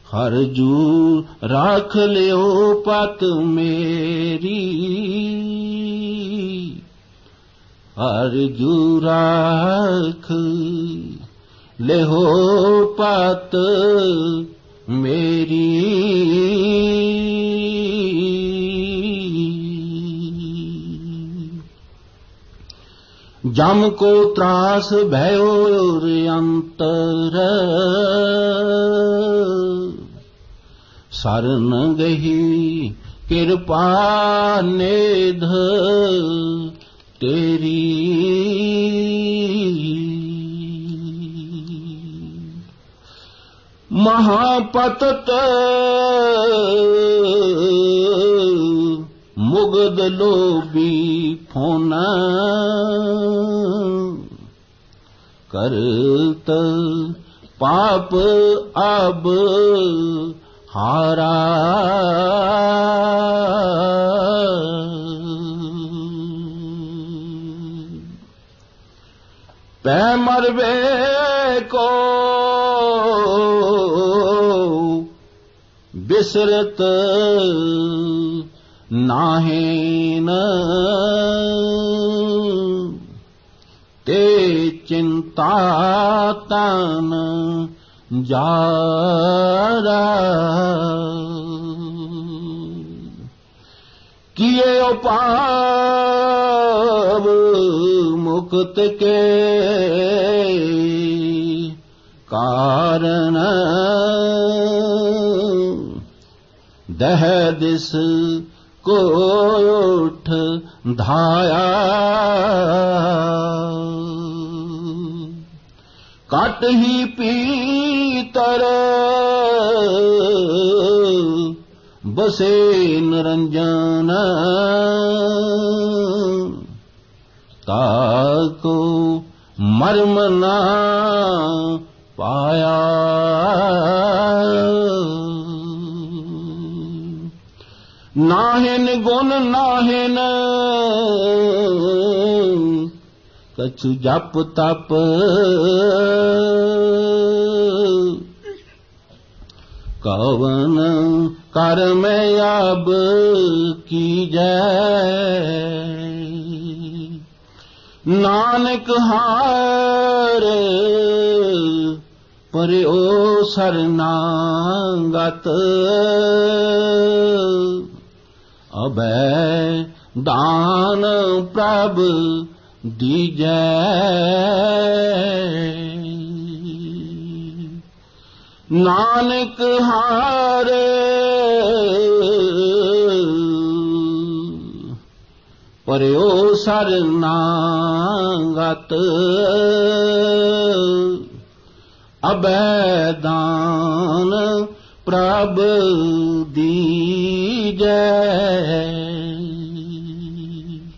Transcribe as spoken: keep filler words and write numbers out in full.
हर जू राख लियो पत मेरी, हर जू राख लियो पत मेरी। जम को त्रास भयो अंतर, सरन गही कृपा नेध तेरी। महापतत मुगद लोभी फोन, करत पाप अब हारा। पै मरवे को बिसरत नाहेन, ते चिंता तन जारा। किए उपाव मुक्त के कारण, दह दिस को उठ धाया। काट ही पीतर बसे निरंजन, ताको मर्म ना पाया। नाहिन गुण नाहिन कछु जप तप, कवन कर्म अब कीजै। नानक हार पर्यो शरणागत, अभय दान प्रभ दीजै। नानक हारे पर्यो शरणागत, अभय दान प्रभ दीजै।